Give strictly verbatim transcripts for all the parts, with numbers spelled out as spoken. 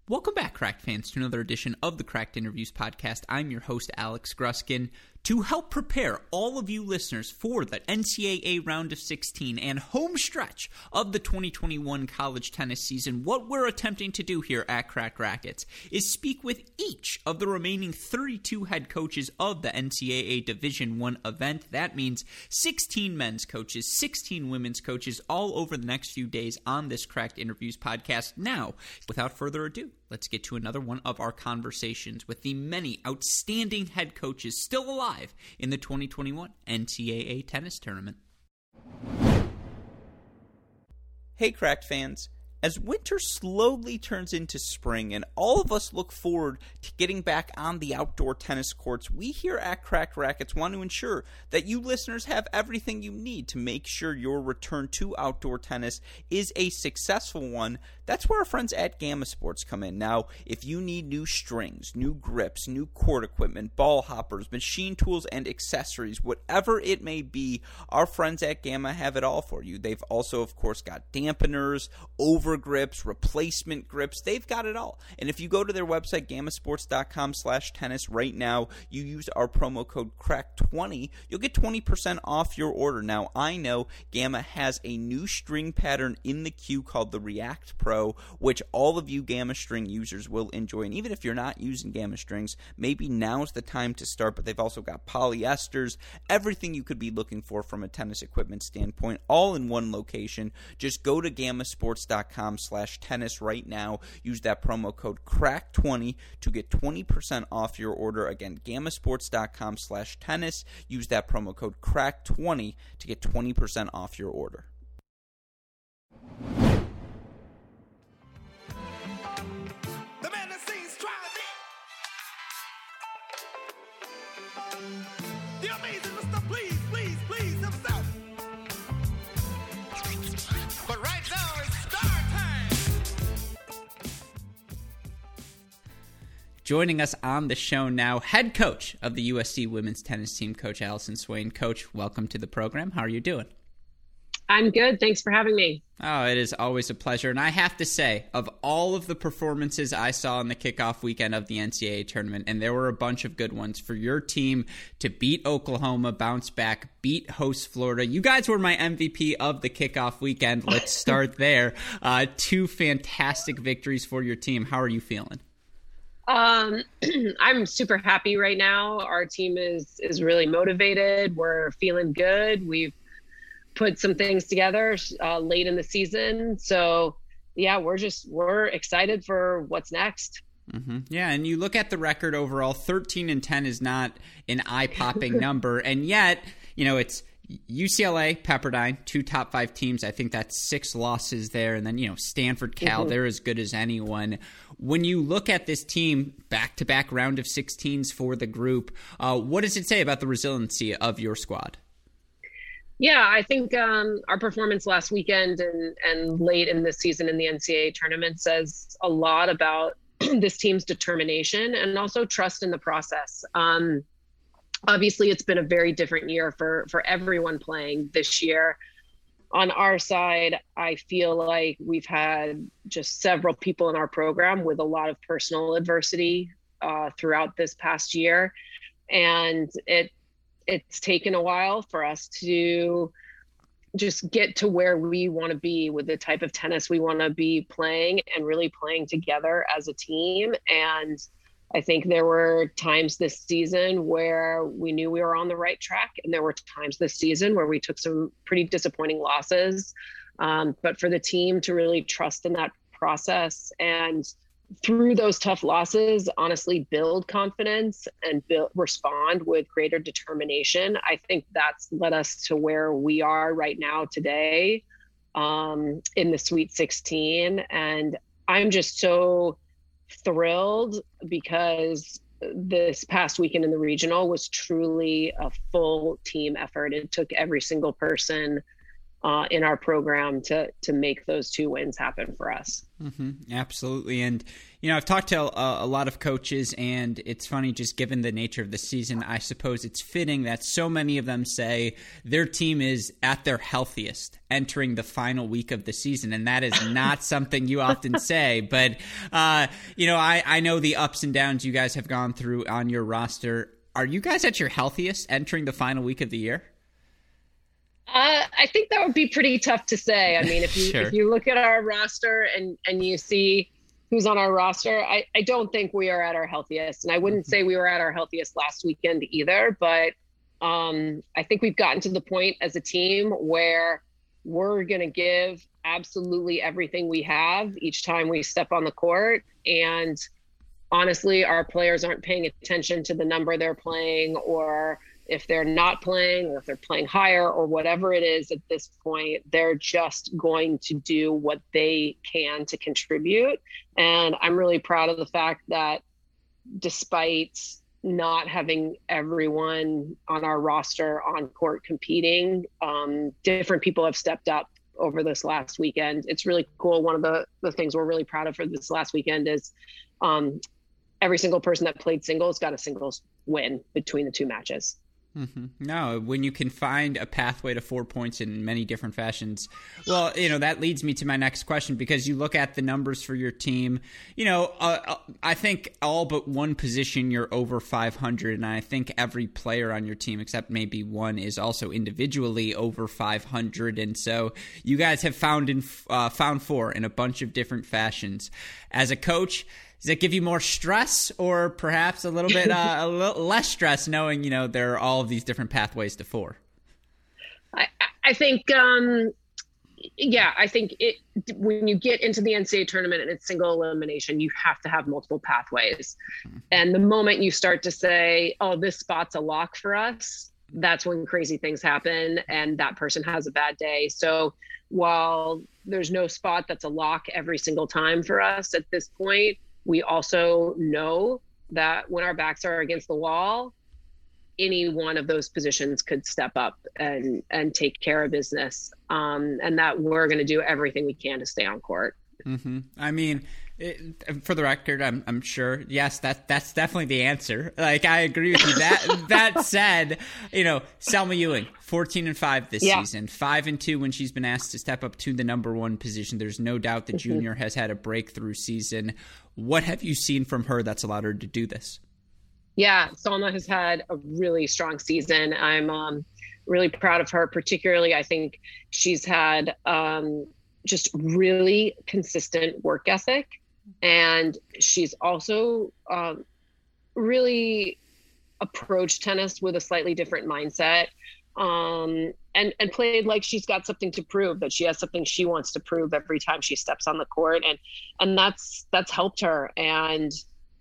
Welcome back, Cracked fans, to another edition of the Cracked Interviews podcast. I'm your host, Alex Gruskin. To help prepare all of you listeners for the N C double A round of sixteen and home stretch of the twenty twenty-one college tennis season, what we're attempting to do here at Cracked Racquets is speak with each of the remaining thirty-two head coaches of the N C double A Division I event. That means sixteen men's coaches, sixteen women's coaches, all over the next few days on this Cracked Interviews podcast. Now, without further ado, let's get to another one of our conversations with the many outstanding head coaches still alive in the twenty twenty-one N C double A tennis tournament. Hey, Cracked fans. As winter slowly turns into spring and all of us look forward to getting back on the outdoor tennis courts, we here at Cracked Racquets want to ensure that you listeners have everything you need to make sure your return to outdoor tennis is a successful one. That's where our friends at Gamma Sports come in. Now, if you need new strings, new grips, new court equipment, ball hoppers, machine tools, and accessories, whatever it may be, our friends at Gamma have it all for you. They've also, of course, got dampeners, over grips, replacement grips. They've got it all. And if you go to their website, gammasports.com slash tennis right now, you use our promo code crack twenty, you'll get twenty percent off your order. Now, I know Gamma has a new string pattern in the queue called the React Pro, which all of you Gamma string users will enjoy. And even if you're not using Gamma strings, maybe now's the time to start. But they've also got polyesters, everything you could be looking for from a tennis equipment standpoint, all in one location. Just go to gammasports.com slash tennis right now. Use that promo code crack twenty to get twenty percent off your order. Again, gammasports.com slash tennis. Use that promo code crack twenty to get twenty percent off your order. The man that sings try it. The amazing Mister Please, Please, Please himself. But right now it's star time. Joining us on the show now, head coach of the U S C women's tennis team, Coach Allison Swain. Coach, welcome to the program. How are you doing? I'm good. Thanks for having me. Oh, it is always a pleasure. And I have to say, of all of the performances I saw in the kickoff weekend of the N C double A tournament, and there were a bunch of good ones, for your team to beat Oklahoma, bounce back, beat host Florida. You guys were my M V P of the kickoff weekend. Let's start there. Uh, two fantastic victories for your team. How are you feeling? Um, I'm super happy right now. Our team is is really motivated. We're feeling good. We've put some things together uh, late in the season. So, yeah, we're just we're excited for what's next. Mm-hmm. Yeah, and you look at the record overall, thirteen and ten is not an eye-popping number. And yet, you know, it's U C L A, Pepperdine, two top five teams. I think that's six losses there. And then, you know, Stanford, Cal, mm-hmm. they're as good as anyone. When you look at this team, back-to-back round of sixteens for the group, uh, what does it say about the resiliency of your squad? Yeah, I think um, our performance last weekend and, and late in this season in the N C double A tournament says a lot about this team's determination and also trust in the process. Um, obviously, it's been a very different year for, for everyone playing this year. On our side, I feel like we've had just several people in our program with a lot of personal adversity uh, throughout this past year. And it it's taken a while for us to just get to where we want to be with the type of tennis we want to be playing and really playing together as a team. And I think there were times this season where we knew we were on the right track, and there were times this season where we took some pretty disappointing losses. Um, but for the team to really trust in that process and through those tough losses, honestly, build confidence and build, respond with greater determination, I think that's led us to where we are right now today um, in the Sweet sixteen. And I'm just so thrilled because this past weekend in the regional was truly a full team effort. It took every single person uh, in our program to to make those two wins happen for us. Mm-hmm, absolutely. And, you know, I've talked to a, a lot of coaches, and it's funny, just given the nature of the season, I suppose it's fitting that so many of them say their team is at their healthiest entering the final week of the season. And that is not something you often say. But, uh, you know, I, I know the ups and downs you guys have gone through on your roster. Are you guys at your healthiest entering the final week of the year? Uh, I think that would be pretty tough to say. I mean, if you Sure. if you look at our roster and and you see who's on our roster, I, I don't think we are at our healthiest. And I wouldn't say we were at our healthiest last weekend either. But um, I think we've gotten to the point as a team where we're going to give absolutely everything we have each time we step on the court. And honestly, our players aren't paying attention to the number they're playing, or if they're not playing, or if they're playing higher, or whatever it is at this point, they're just going to do what they can to contribute. And I'm really proud of the fact that despite not having everyone on our roster on court competing, um, different people have stepped up over this last weekend. It's really cool. One of the, the things we're really proud of for this last weekend is um, every single person that played singles got a singles win between the two matches. Mm-hmm. No, when you can find a pathway to four points in many different fashions, well, you know, that leads me to my next question, because you look at the numbers for your team, you know, uh, I think all but one position you're over five hundred, and I think every player on your team, except maybe one, is also individually over five hundred, and so you guys have found in uh, found four in a bunch of different fashions. As a coach, does that give you more stress, or perhaps a little bit uh, a little less stress, knowing, you know, there are all of these different pathways to four? I, I think, um, yeah, I think it, when you get into the N C double A tournament and it's single elimination, you have to have multiple pathways. Mm-hmm. And the moment you start to say, oh, this spot's a lock for us, that's when crazy things happen and that person has a bad day. So while there's no spot that's a lock every single time for us at this point, we also know that when our backs are against the wall, any one of those positions could step up and, and take care of business. Um, and that we're going to do everything we can to stay on court. Mm-hmm. I mean, it, for the record, I'm, I'm sure, yes, that that's definitely the answer. Like, I agree with you. That that said, you know, Selma Ewing, fourteen and five this yeah. season, five and two when she's been asked to step up to the number one position. There's no doubt the mm-hmm. junior has had a breakthrough season. What have you seen from her that's allowed her to do this? Yeah, Selma has had a really strong season. I'm um, really proud of her. Particularly, I think she's had um, just really consistent work ethic. And she's also um, really approached tennis with a slightly different mindset, um, and, and played like she's got something to prove, that she has something she wants to prove every time she steps on the court. And, and that's, that's helped her. And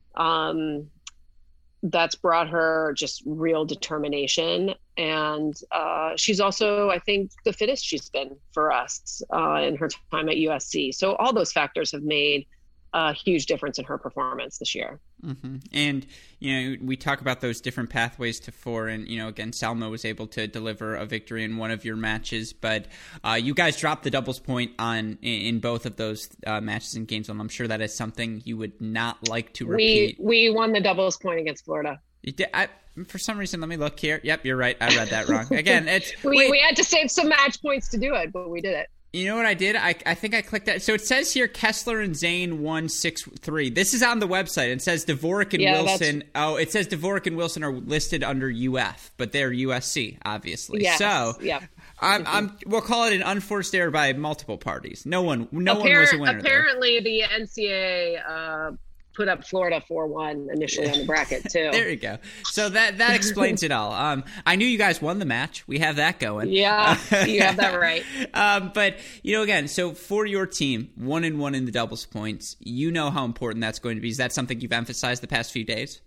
um, that's brought her just real determination. And uh, she's also, I think, the fittest she's been for us uh, in her time at U S C. So all those factors have made a huge difference in her performance this year. Mm-hmm. And, you know, we talk about those different pathways to four, and, you know, again, Selma was able to deliver a victory in one of your matches, but uh, you guys dropped the doubles point on in, in both of those uh, matches in games one. I'm sure that is something you would not like to repeat. We we won the doubles point against Florida. You did, I, for some reason, let me look here. Yep, you're right. I read that wrong. Again, it's we, wait. we had to save some match points to do it, but we did it. You know what I did? I I think I clicked that. So it says here Kessler and Zane won six three. This is on the website. It says Dvorak and yeah, Wilson. Oh, it says Dvorak and Wilson are listed under U F, but they're U S C, obviously. Yes. So yep. I'm, mm-hmm. I'm we'll call it an unforced error by multiple parties. No one no Appar- one was a winner. Apparently there. the N C double A uh, put up Florida four one initially on the bracket too. There you go. So that that explains it all. Um, I knew you guys won the match. We have that going. Yeah, you have that right. um, but you know, again, so for your team, one and one in the doubles points, you know how important that's going to be. Is that something you've emphasized the past few days?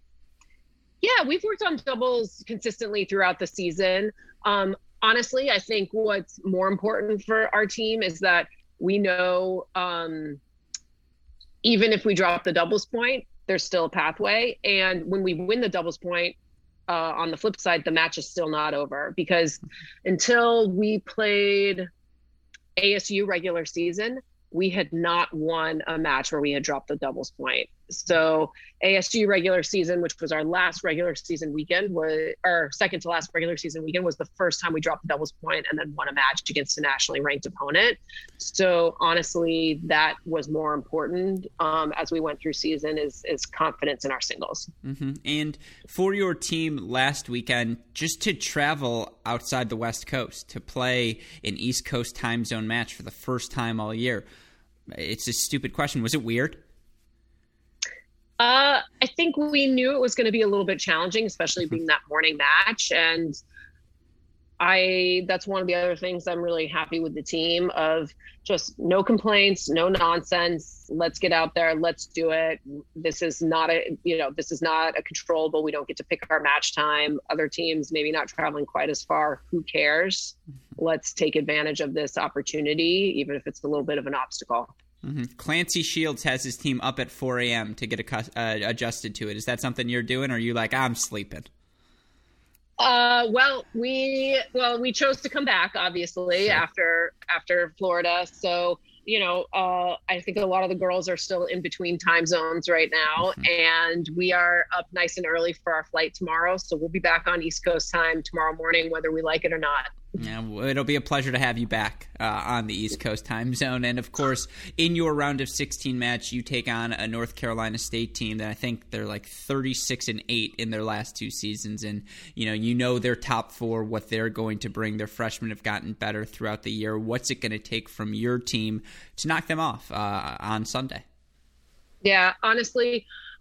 Yeah, we've worked on doubles consistently throughout the season. Um, honestly, I think what's more important for our team is that we know. Um, Even if we drop the doubles point, there's still a pathway. And when we win the doubles point, uh, on the flip side, the match is still not over, because until we played A S U regular season, we had not won a match where we had dropped the doubles point. So A S U regular season, which was our last regular season weekend, was our second to last regular season weekend, was the first time we dropped the doubles point and then won a match against a nationally ranked opponent. So honestly, that was more important um, as we went through season is is confidence in our singles. Mm-hmm. And for your team last weekend, just to travel outside the West Coast to play an East Coast time zone match for the first time all year, it's a stupid question. Was it weird? Uh, I think we knew it was going to be a little bit challenging, especially being that morning match. And I, that's one of the other things I'm really happy with the team of just no complaints, no nonsense. Let's get out there. Let's do it. This is not a, you know, this is not a controllable. We don't get to pick our match time. Other teams maybe not traveling quite as far. Who cares? Let's take advantage of this opportunity, even if it's a little bit of an obstacle. Mm-hmm. Clancy Shields has his team up at four a.m. to get a, uh, adjusted to it. Is that something you're doing, or are you like, I'm sleeping? Uh, well, we well we chose to come back, obviously, sure. after after Florida. So, you know, uh, I think a lot of the girls are still in between time zones right now, mm-hmm. and we are up nice and early for our flight tomorrow. So we'll be back on East Coast time tomorrow morning, whether we like it or not. Yeah, it'll be a pleasure to have you back uh, on the East Coast time zone. And, of course, in your round of sixteen match, you take on a North Carolina State team that I think they're like thirty-six and eight in their last two seasons. And, you know, you know their top four, what they're going to bring. Their freshmen have gotten better throughout the year. What's it going to take from your team to knock them off uh, on Sunday? Yeah, honestly,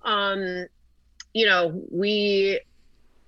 um, you know, we –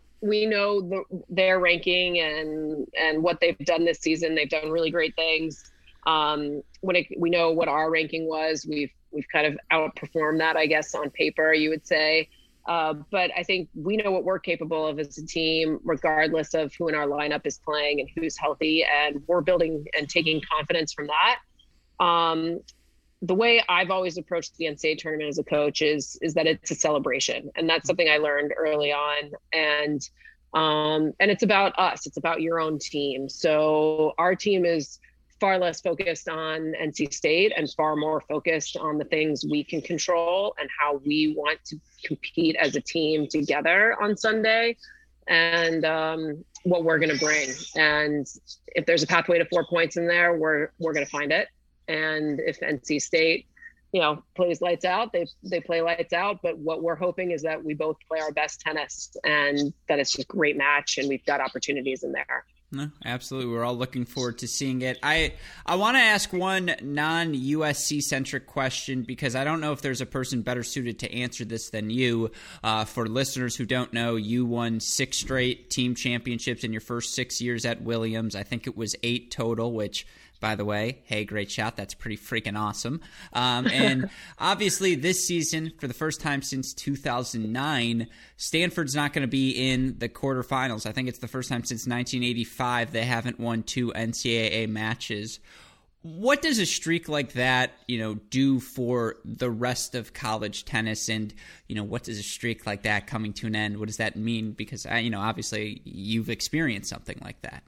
we know the, their ranking and and what they've done this season. They've done really great things. Um, when it, we know what our ranking was, we've we've kind of outperformed that, I guess, on paper, you would say. Uh, but I think we know what we're capable of as a team, regardless of who in our lineup is playing and who's healthy. And we're building and taking confidence from that. Um, the way I've always approached the N C A A tournament as a coach is, is that it's a celebration. And that's something I learned early on. And, um, and it's about us, it's about your own team. So our team is far less focused on N C State and far more focused on the things we can control and how we want to compete as a team together on Sunday, and, um, what we're going to bring. And if there's a pathway to four points in there, we're, we're going to find it. And if N C State, you know, plays lights out, they they play lights out. But what we're hoping is that we both play our best tennis and that it's just a great match and we've got opportunities in there. No, absolutely. We're all looking forward to seeing it. I I want to ask one non-U S C-centric question because I don't know if there's a person better suited to answer this than you. Uh, for listeners who don't know, you won six straight team championships in your first six years at Williams. I think it was eight total, which, by the way, hey, great shot. That's pretty freaking awesome. Um, and obviously this season, for the first time since two thousand nine, Stanford's not going to be in the quarterfinals. I think it's the first time since nineteen eighty-five they haven't won two N C double A matches. What does a streak like that, you know, do for the rest of college tennis? And, you know, what does a streak like that coming to an end, what does that mean? Because, you know, obviously you've experienced something like that.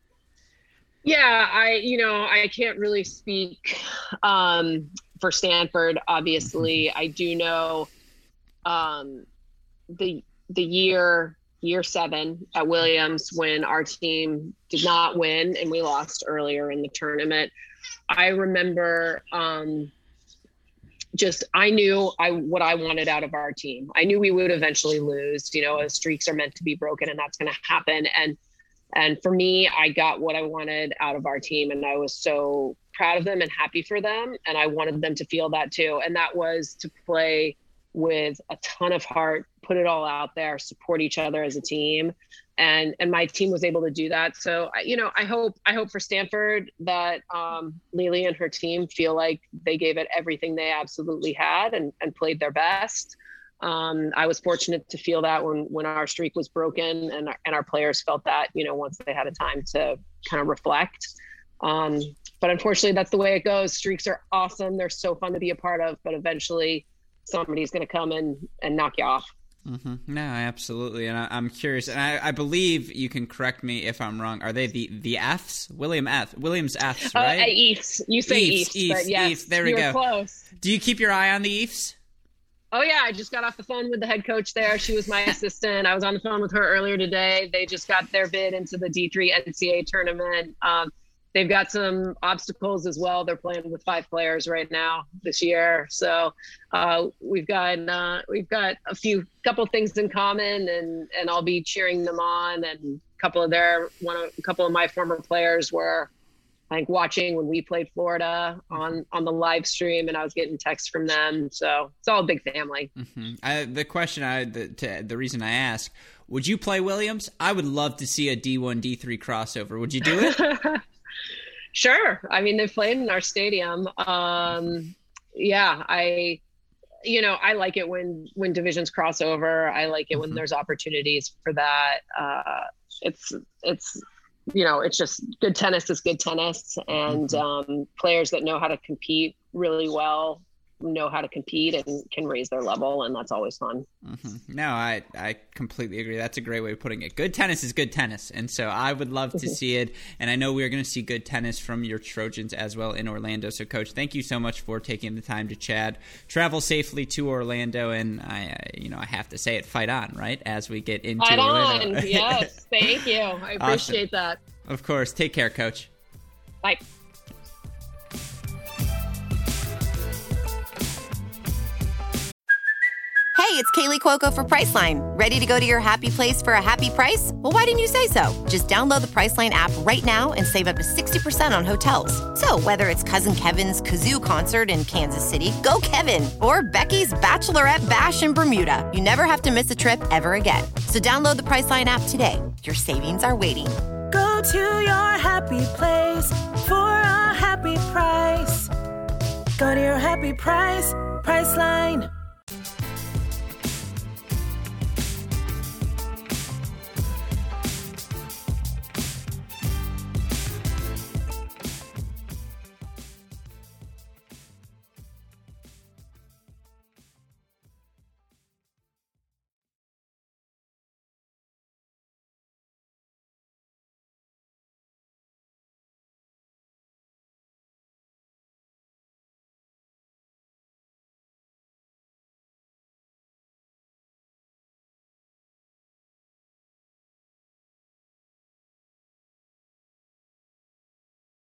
Yeah, I, you know, I can't really speak um, for Stanford, obviously. I do know um, the the year, year seven at Williams when our team did not win and we lost earlier in the tournament. I remember um, just, I knew I what I wanted out of our team. I knew we would eventually lose, you know, streaks are meant to be broken and that's going to happen. And And for me, I got what I wanted out of our team, and I was so proud of them and happy for them. And I wanted them to feel that too. And that was to play with a ton of heart, put it all out there, support each other as a team. And, and my team was able to do that. So, you know, I hope, I hope for Stanford that um, Lily and her team feel like they gave it everything they absolutely had and, and played their best. Um, I was fortunate to feel that when, when our streak was broken, and our, and our players felt that, you know, once they had a time to kind of reflect. Um, but unfortunately, that's the way it goes. Streaks are awesome. They're so fun to be a part of, but eventually somebody's going to come and, and knock you off. Mm-hmm. No, absolutely. And I, I'm curious, and I, I believe you can correct me if I'm wrong. Are they the, the Fs? William F. Williams Fs, right? Oh, uh, Eafs. You say Eafs, Eafs, but yes, Eafs. There we you go. were close. Do you keep your eye on the Eafs? Oh, yeah. I just got off the phone with the head coach there. She was my assistant. I was on the phone with her earlier today. They just got their bid into the D three N C A A tournament. Um, they've got some obstacles as well. They're playing with five players right now this year. So uh, we've got uh, we've got a few couple things in common, and, and I'll be cheering them on. And a couple of their one of, a couple of my former players were I think watching when we played Florida on, on the live stream, and I was getting texts from them. So it's all a big family. Mm-hmm. I, the question, I the, to, the reason I ask, would you play Williams? I would love to see a D one, D three crossover. Would you do it? Sure. I mean, they've played in our stadium. Um, yeah, I, you know, I like it when, when divisions cross over. I like it mm-hmm. when there's opportunities for that. Uh, it's, it's, you know, it's just good tennis is good tennis, and mm-hmm. um, players that know how to compete really well know how to compete and can raise their level, and that's always fun. Mm-hmm. No, I, I completely agree. That's a great way of putting it. Good tennis is good tennis, and so I would love to mm-hmm. see it, and I know we're going to see good tennis from your Trojans as well in Orlando. So, Coach, thank you so much for taking the time to chat. Travel safely to Orlando, and I, you know, I have to say it, fight on, right, as we get into fight Orlando. on, yes, thank you. I appreciate awesome. that. Of course. Take care, Coach. Bye. Hey, it's Kaylee Cuoco for Priceline. Ready to go to your happy place for a happy price? Well, why didn't you say so? Just download the Priceline app right now and save up to sixty percent on hotels. So whether it's Cousin Kevin's Kazoo Concert in Kansas City, go Kevin, or Becky's Bachelorette Bash in Bermuda, you never have to miss a trip ever again. So download the Priceline app today. Your savings are waiting. Go to your happy place for a happy price. Go to your happy price, Priceline.